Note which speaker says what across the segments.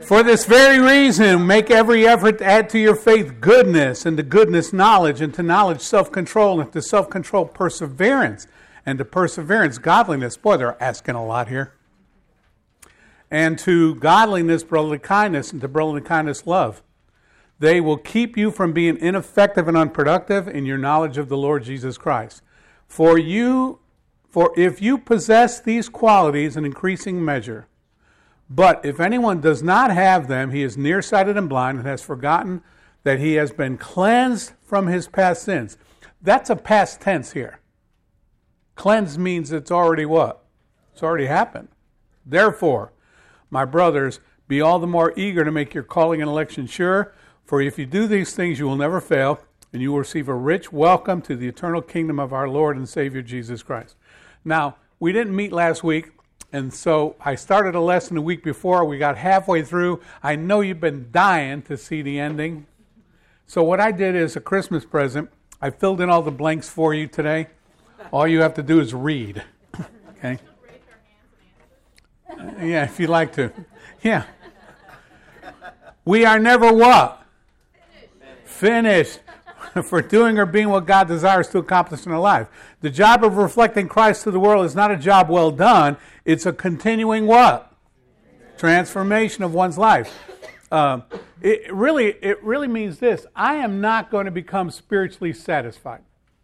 Speaker 1: For this very reason, make every effort to add to your faith goodness, and to goodness knowledge, and to knowledge self-control, and to self-control perseverance, and to perseverance godliness. Boy, they're asking a lot here. And to godliness brotherly kindness, and to brotherly kindness love. They will keep you from being ineffective and unproductive in your knowledge of the Lord Jesus Christ. For if you possess these qualities in increasing measure, but if anyone does not have them, he is nearsighted and blind and has forgotten that he has been cleansed from his past sins. That's a past tense here. Cleansed means it's already what? It's already happened. Therefore, my brothers, be all the more eager to make your calling and election sure, for if you do these things, you will never fail, and you will receive a rich welcome to the eternal kingdom of our Lord and Savior Jesus Christ. Now, we didn't meet last week, and so I started a lesson the week before. We got halfway through. I know you've been dying to see the ending. So what I did is a Christmas present. I filled in all the blanks for you today. All you have to do is read. Okay? Yeah, if you'd like to. Yeah. We are never what? Finished. For doing or being what God desires to accomplish in our life. The job of reflecting Christ to the world is not a job well done. It's a continuing what? Transformation of one's life. It really means this. I am not going to become spiritually satisfied.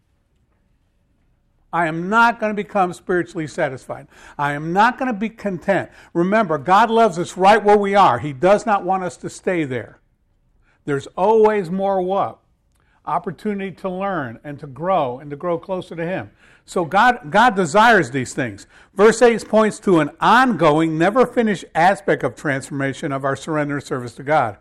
Speaker 1: I am not going to become spiritually satisfied. I am not going to be content. Remember, God loves us right where we are. He does not want us to stay there. There's always more what? Opportunity to learn and to grow closer to Him. So God desires these things. Verse 8 points to an ongoing, never finished aspect of transformation of our surrender and service to God.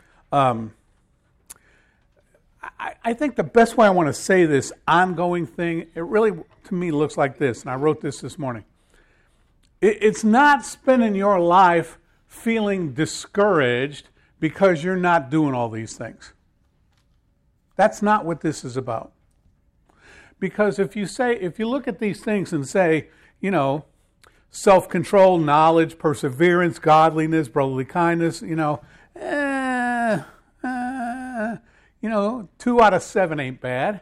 Speaker 1: I think the best way I want to say this ongoing thing, it really, to me, looks like this, and I wrote this morning. It's not spending your life feeling discouraged because you're not doing all these things. That's not what this is about. Because if you look at these things and say, self-control, knowledge, perseverance, godliness, brotherly kindness, 2 out of 7 ain't bad.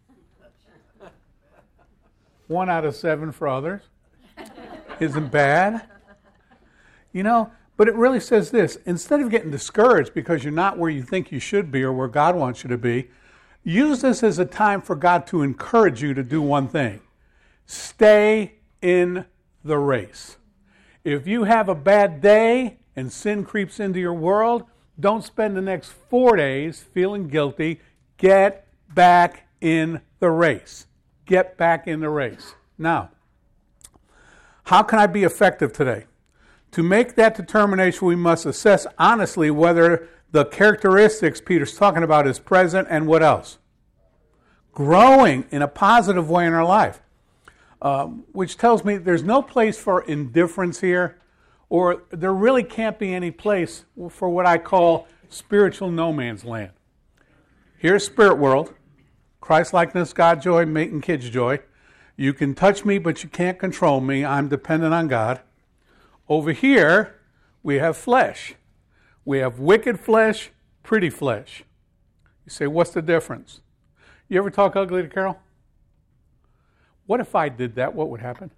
Speaker 1: 1 out of 7 for others isn't bad. But it really says this. Instead of getting discouraged because you're not where you think you should be or where God wants you to be, use this as a time for God to encourage you to do one thing. Stay in the race. If you have a bad day and sin creeps into your world, don't spend the next 4 days feeling guilty. Get back in the race. Get back in the race. Now, how can I be effective today? To make that determination, we must assess honestly whether the characteristics Peter's talking about is present and what else? Growing in a positive way in our life. Which tells me there's no place for indifference here, or there really can't be any place for what I call spiritual no man's land. Here's spirit world. Christ-likeness, God joy, making kids joy. You can touch me, but you can't control me. I'm dependent on God. Over here, we have flesh. We have wicked flesh, pretty flesh. You say, what's the difference? You ever talk ugly to Carol? What if I did that? What would happen?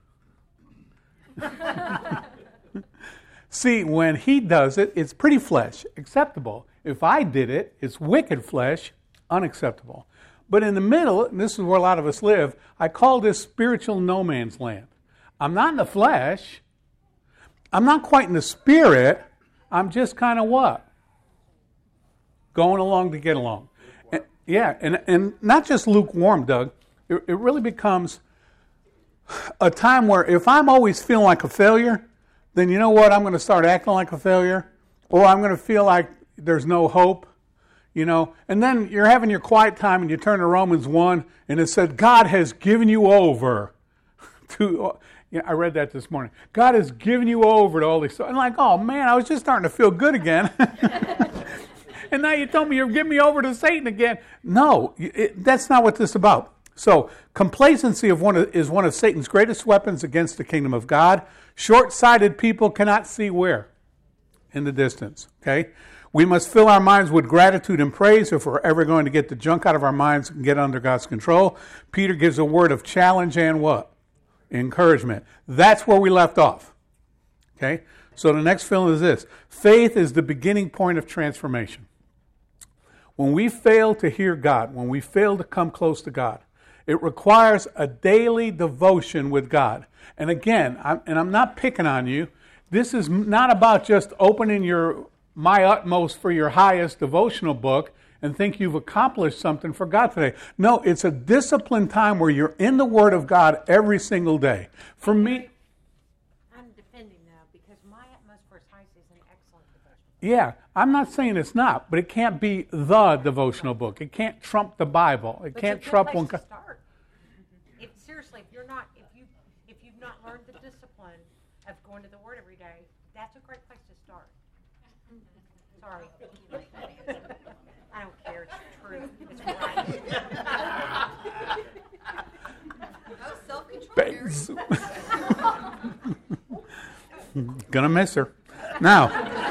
Speaker 1: See, when he does it, it's pretty flesh, acceptable. If I did it, it's wicked flesh, unacceptable. But in the middle, and this is where a lot of us live, I call this spiritual no man's land. I'm not in the flesh. I'm not quite in the spirit. I'm just kind of what? Going along to get along. And not just lukewarm, Doug. It really becomes a time where if I'm always feeling like a failure, then you know what? I'm going to start acting like a failure. Or I'm going to feel like there's no hope. And then you're having your quiet time and you turn to Romans 1 and it said, God has given you over to... I read that this morning. God has given you over to all these... I'm like, oh man, I was just starting to feel good again. And now you told me you're giving me over to Satan again. No, that's not what this is about. So, complacency is one of Satan's greatest weapons against the kingdom of God. Short-sighted people cannot see where? in the distance, okay? We must fill our minds with gratitude and praise if we're ever going to get the junk out of our minds and get under God's control. Peter gives a word of challenge and what? Encouragement. That's where we left off, okay? So the next feeling is this. Faith is the beginning point of transformation. When we fail to hear God, when we fail to come close to God, it requires a daily devotion with God. And again, I'm not picking on you. This is not about just opening your My Utmost for your highest devotional book and think you've accomplished something for God today. No, it's a disciplined time where you're in the Word of God every single day. For me...
Speaker 2: I'm defending now because My Utmost for His highest is an excellent devotional.
Speaker 1: Yeah, I'm not saying it's not, but it can't be the devotional book. It can't trump the Bible. It can't trump one...
Speaker 2: Start. Seriously, if you've not learned the discipline of going to the Word every day, that's a great place to start. Sorry. I don't care. It's true. It's right.
Speaker 3: No self-control.
Speaker 1: Gonna miss her. Now,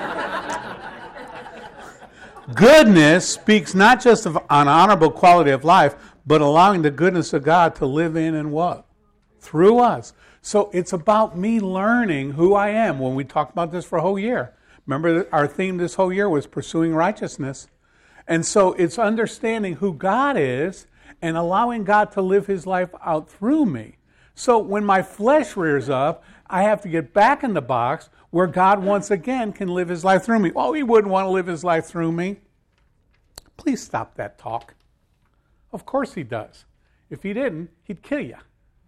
Speaker 1: goodness speaks not just of an honorable quality of life, but allowing the goodness of God to live in and what? Through us. So it's about me learning who I am. When we talked about this for a whole year. Remember, our theme this whole year was pursuing righteousness. And so it's understanding who God is and allowing God to live His life out through me. So when my flesh rears up, I have to get back in the box where God once again can live His life through me. Oh, He wouldn't want to live His life through me. Please stop that talk. Of course He does. If He didn't, He'd kill you.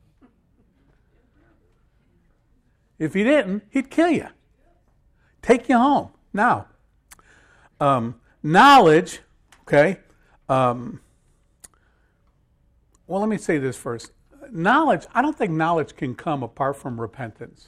Speaker 1: If He didn't, He'd kill you. Take you home. Now, knowledge, okay. Well, let me say this first. Knowledge, I don't think knowledge can come apart from repentance.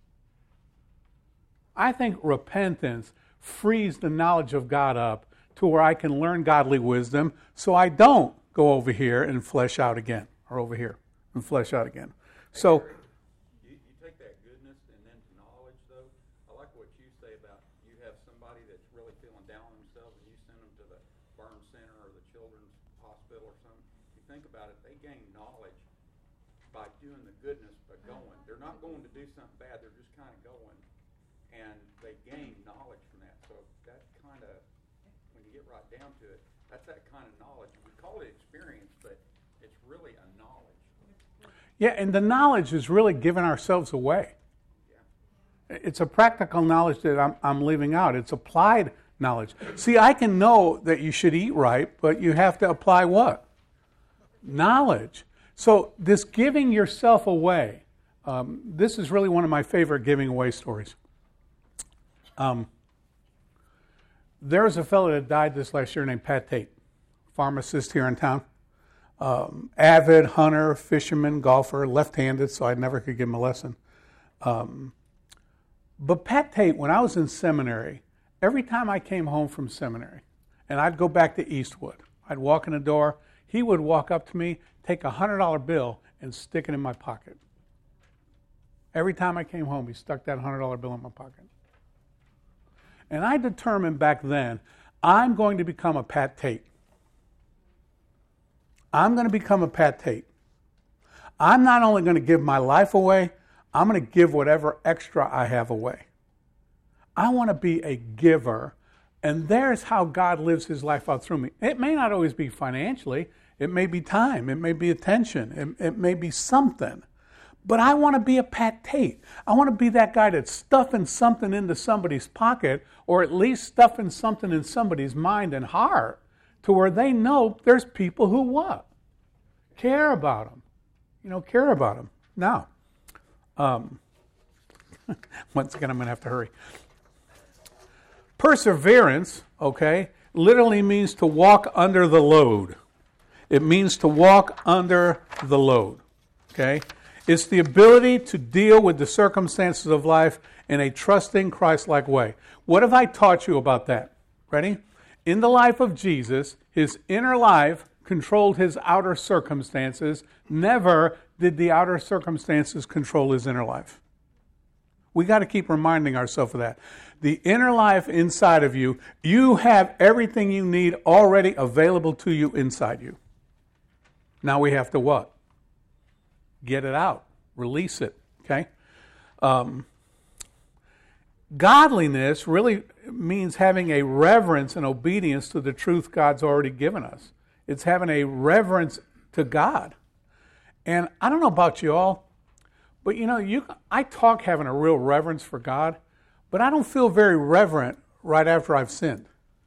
Speaker 1: I think repentance frees the knowledge of God up to where I can learn godly wisdom so I don't go over here and flesh out again, or over here and flesh out again. So...
Speaker 4: You take that goodness and then to knowledge, though. I like what you say about you have somebody that's really feeling down on themselves and you send them to the burn center or the children's hospital or something. You think about it, they gain knowledge by doing the goodness, by going. They're not going to do something bad, they're just kind of going. And they gain knowledge from that. So that kind of, when you get right down to it, that's that kind of knowledge. We call it experience, but it's really a knowledge.
Speaker 1: Yeah, and the knowledge is really giving ourselves away. Yeah. It's a practical knowledge that I'm leaving out. It's applied knowledge. See, I can know that you should eat right, but you have to apply what? Knowledge. So this giving yourself away, this is really one of my favorite giving away stories. There's a fellow that died this last year named Pat Tate, pharmacist here in town. Avid hunter, fisherman, golfer, left-handed, so I never could give him a lesson. But Pat Tate, when I was in seminary, every time I came home from seminary, and I'd go back to Eastwood, I'd walk in the door, he would walk up to me, take a $100 bill, and stick it in my pocket. Every time I came home, he stuck that $100 bill in my pocket. And I determined back then, I'm going to become a Pat Tate. I'm going to become a Pat Tate. I'm not only going to give my life away, I'm going to give whatever extra I have away. I want to be a giver, and there's how God lives His life out through me. It may not always be financially. It may be time. It may be attention. It may be something. But I want to be a Pat Tate. I want to be that guy that's stuffing something into somebody's pocket, or at least stuffing something in somebody's mind and heart, to where they know there's people who what? Care about them. Care about them. Now, once again, I'm going to have to hurry. Perseverance, okay, literally means to walk under the load. It means to walk under the load, okay? It's the ability to deal with the circumstances of life in a trusting, Christ-like way. What have I taught you about that? Ready? In the life of Jesus, His inner life controlled His outer circumstances. Never did the outer circumstances control His inner life. We got to keep reminding ourselves of that. The inner life inside of you, you have everything you need already available to you inside you. Now we have to what? Get it out. Release it. Okay? Godliness really means having a reverence and obedience to the truth God's already given us. It's having a reverence to God. And I don't know about you all, but I talk having a real reverence for God, but I don't feel very reverent right after I've sinned.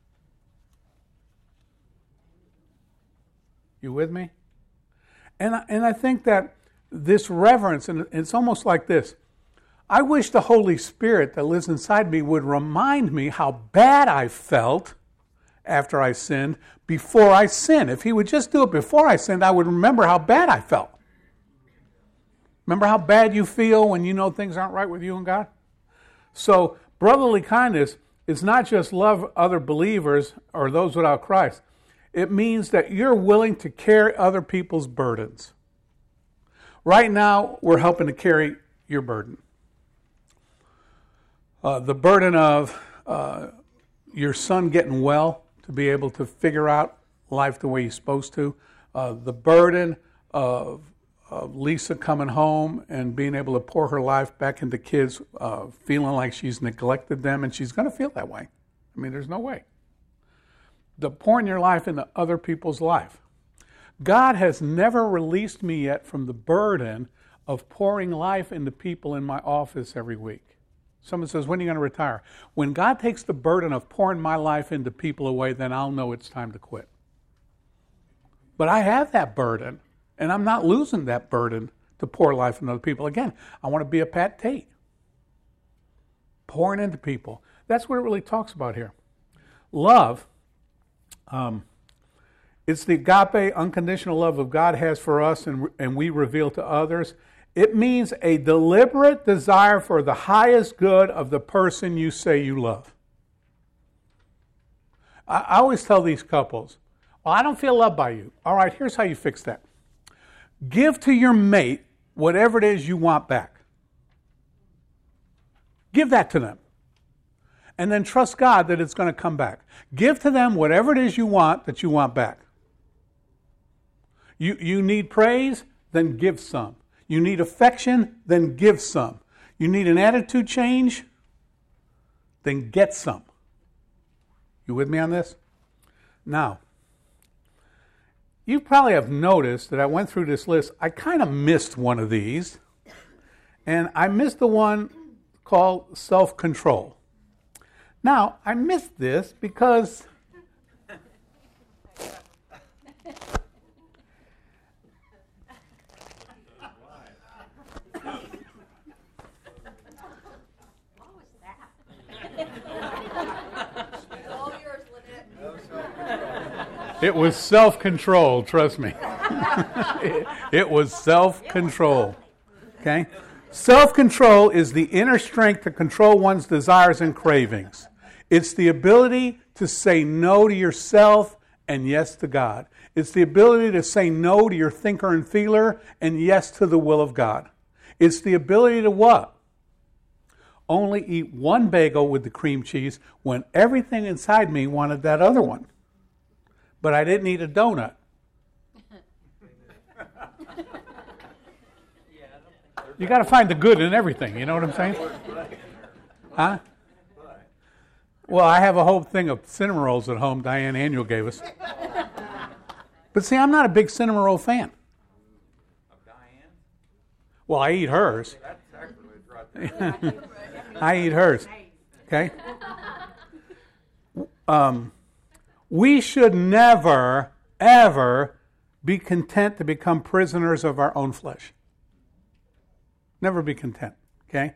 Speaker 1: You with me? And I think that this reverence, and it's almost like this. I wish the Holy Spirit that lives inside me would remind me how bad I felt after I sinned before I sinned. If he would just do it before I sinned, I would remember how bad I felt. Remember how bad you feel when you know things aren't right with you and God? So brotherly kindness is not just love other believers or those without Christ. It means that you're willing to carry other people's burdens. Right now, we're helping to carry your burden. The burden of your son getting well to be able to figure out life the way he's supposed to. The burden of Lisa coming home and being able to pour her life back into kids, feeling like she's neglected them, and she's going to feel that way. I mean, there's no way. The pouring your life into other people's life. God has never released me yet from the burden of pouring life into people in my office every week. Someone says, when are you going to retire? When God takes the burden of pouring my life into people away, then I'll know it's time to quit. But I have that burden, and I'm not losing that burden to pour life into other people. Again, I want to be a Pat Tate. Pouring into people. That's what it really talks about here. Love, it's the agape, unconditional love of God has for us and we reveal to others. It means a deliberate desire for the highest good of the person you say you love. I always tell these couples, well, I don't feel loved by you. All right, here's how you fix that. Give to your mate whatever it is you want back. Give that to them. And then trust God that it's going to come back. Give to them whatever it is you want that you want back. You need praise, then give some. You need affection, then give some. You need an attitude change, then get some. You with me on this? Now, you probably have noticed that I went through this list. I kind of missed one of these, and I missed the one called self-control. Now, I missed this because it was self-control, trust me. It was self-control. Okay? Self-control is the inner strength to control one's desires and cravings. It's the ability to say no to yourself and yes to God. It's the ability to say no to your thinker and feeler and yes to the will of God. It's the ability to what? Only eat one bagel with the cream cheese when everything inside me wanted that other one. But I didn't eat a donut. You got to find the good in everything, you know what I'm saying? Huh? Well, I have a whole thing of cinnamon rolls at home Diane Annual gave us. But see, I'm not a big cinnamon roll fan.
Speaker 4: Of Diane?
Speaker 1: Well, I eat hers.
Speaker 4: That's sacrilege right there.
Speaker 1: I eat hers. Okay? We should never, ever be content to become prisoners of our own flesh. Never be content. Okay?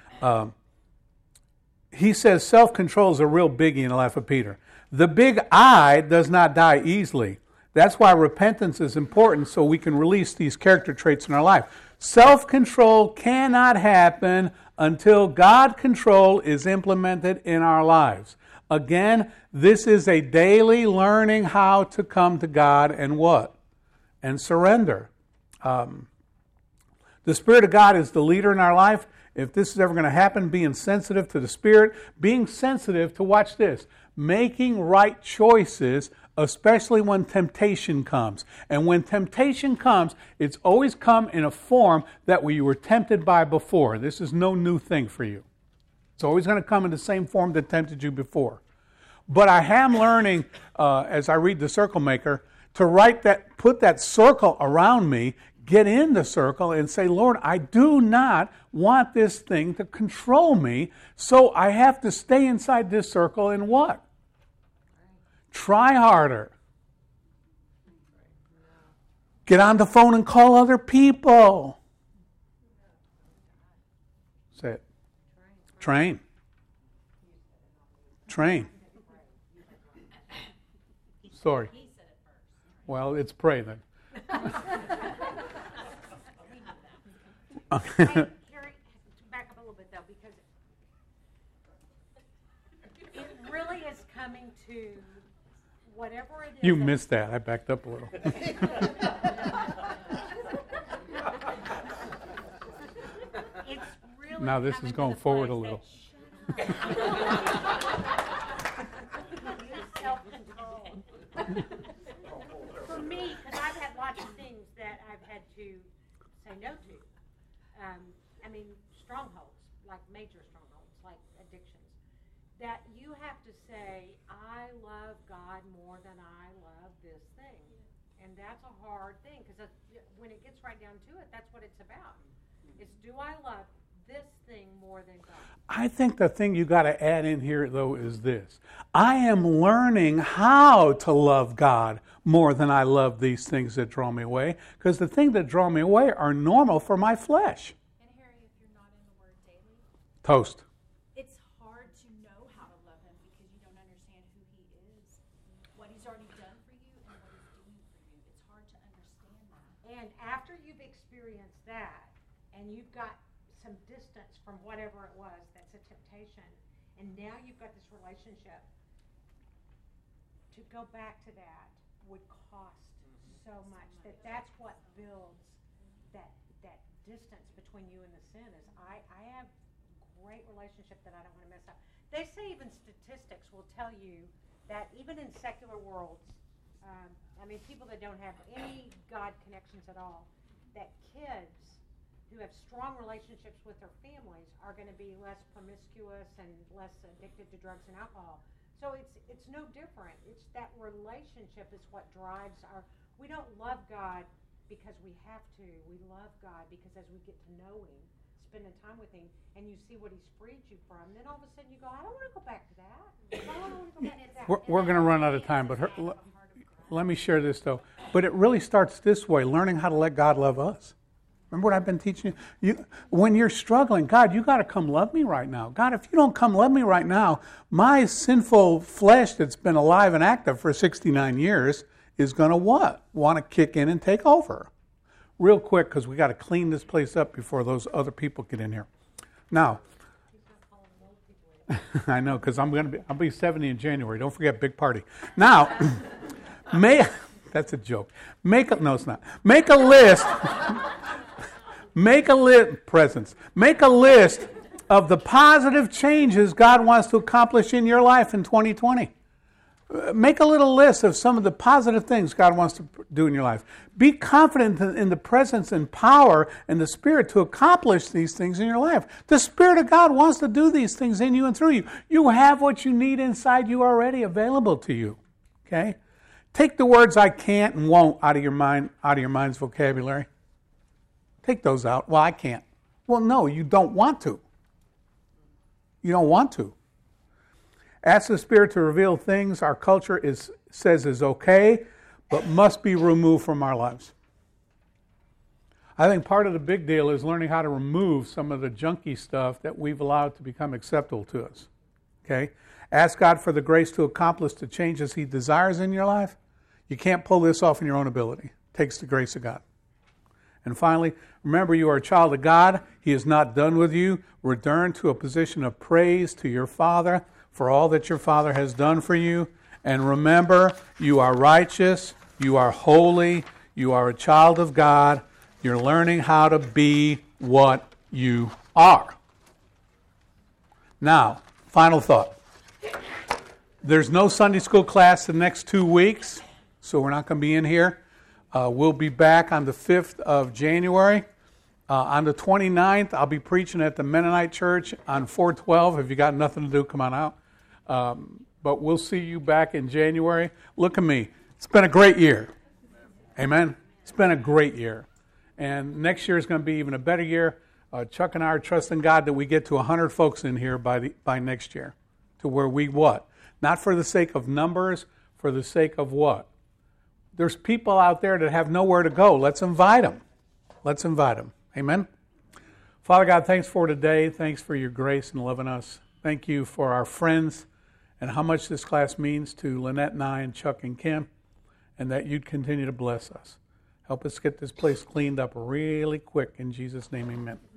Speaker 1: He says self-control is a real biggie in the life of Peter. The big I does not die easily. That's why repentance is important, so we can release these character traits in our life. Self-control cannot happen until God control is implemented in our lives. Again, this is a daily learning how to come to God and what? And surrender. The Spirit of God is the leader in our life. If this is ever going to happen, being sensitive to the Spirit, being sensitive to, watch this, making right choices, especially when temptation comes. And when temptation comes, it's always come in a form that you were tempted by before. This is no new thing for you. It's always going to come in the same form that tempted you before. But I am learning, as I read the Circle Maker, to put that circle around me, get in the circle and say, Lord, I do not want this thing to control me, so I have to stay inside this circle and what? Try harder. Get on the phone and call other people. Say it. Train. Sorry. Well, it's pray then.
Speaker 2: Hey, Carrie, back up a little bit though, because it really is coming to whatever it is.
Speaker 1: You missed that. I backed up a little.
Speaker 2: It's really
Speaker 1: Now this
Speaker 2: coming
Speaker 1: is
Speaker 2: to
Speaker 1: going
Speaker 2: the
Speaker 1: forward a
Speaker 2: place
Speaker 1: little.
Speaker 2: that, use self-control. For me, because I've had lots of things that I've had to say no to. Strongholds, like major strongholds, like addictions, that you have to say, I love God more than I love this thing. And that's a hard thing, because when it gets right down to it, that's what it's about. It's, do I love this thing more than God?
Speaker 1: I think the thing you got to add in here, though, is this. I am learning how to love God more than I love these things that draw me away, because the things that draw me away are normal for my flesh.
Speaker 3: And Harry, if you're not in the Word daily,
Speaker 1: Toast.
Speaker 3: it's hard to know how to love Him because you don't understand who He is, what He's already done for you, and what He's doing for you. It's hard to understand that.
Speaker 2: And after you've experienced that, and you've got some distance from whatever it was that's a temptation, and now you've got this relationship, to go back to that would cost so much. That's what builds that distance between you and the sin. Is I have great relationship that I don't want to mess up. They say even statistics will tell you that even in secular worlds, people that don't have any God connections at all, that kids who have strong relationships with their families are going to be less promiscuous and less addicted to drugs and alcohol. So it's no different. It's that relationship is what drives our. We don't love God because we have to. We love God because as we get to know Him, spending time with Him, and you see what He's freed you from, then all of a sudden you go, I don't want to go back to that. I don't want to go back to that.
Speaker 1: We're going to run out of time, but let me share this, though. But it really starts this way, learning how to let God love us. Remember what I've been teaching you? When you're struggling, God, you got to come love me right now. God, if you don't come love me right now, my sinful flesh that's been alive and active for 69 years is going to what? Want to kick in and take over. Real quick, because we got to clean this place up before those other people get in here. Now, I know, because I'll be 70 in January. Don't forget, big party. Now, that's a joke. No, it's not. Make a list. Make a list of the positive changes God wants to accomplish in your life in 2020. Make a little list of some of the positive things God wants to do in your life. Be confident in the presence and power and the Spirit to accomplish these things in your life. The Spirit of God wants to do these things in you and through you. You have what you need inside you already available to you. Okay? Take the words I can't and won't out of your mind's vocabulary. Take those out. Well, I can't. Well, no, you don't want to. You don't want to. Ask the Spirit to reveal things our culture says is okay, but must be removed from our lives. I think part of the big deal is learning how to remove some of the junky stuff that we've allowed to become acceptable to us. Okay? Ask God for the grace to accomplish the changes He desires in your life. You can't pull this off in your own ability. It takes the grace of God. And finally, remember you are a child of God. He is not done with you. Return to a position of praise to your Father for all that your Father has done for you. And remember, you are righteous, you are holy, you are a child of God, You're learning how to be what you are. Now, final thought. There's no Sunday school class the next 2 weeks, so we're not going to be in here. We'll be back on the 5th of January. On the 29th, I'll be preaching at the Mennonite Church on 412. If you got nothing to do, come on out. But we'll see you back in January. Look at me. It's been a great year. Amen. It's been a great year. And next year is going to be even a better year. Chuck and I are trusting God that we get to 100 folks in here by next year. To where we what? Not for the sake of numbers, for the sake of what? There's people out there that have nowhere to go. Let's invite them. Let's invite them. Amen. Father God, thanks for today. Thanks for your grace and loving us. Thank you for our friends and how much this class means to Lynette and I and Chuck and Kim, and that you'd continue to bless us. Help us get this place cleaned up really quick. In Jesus' name, amen.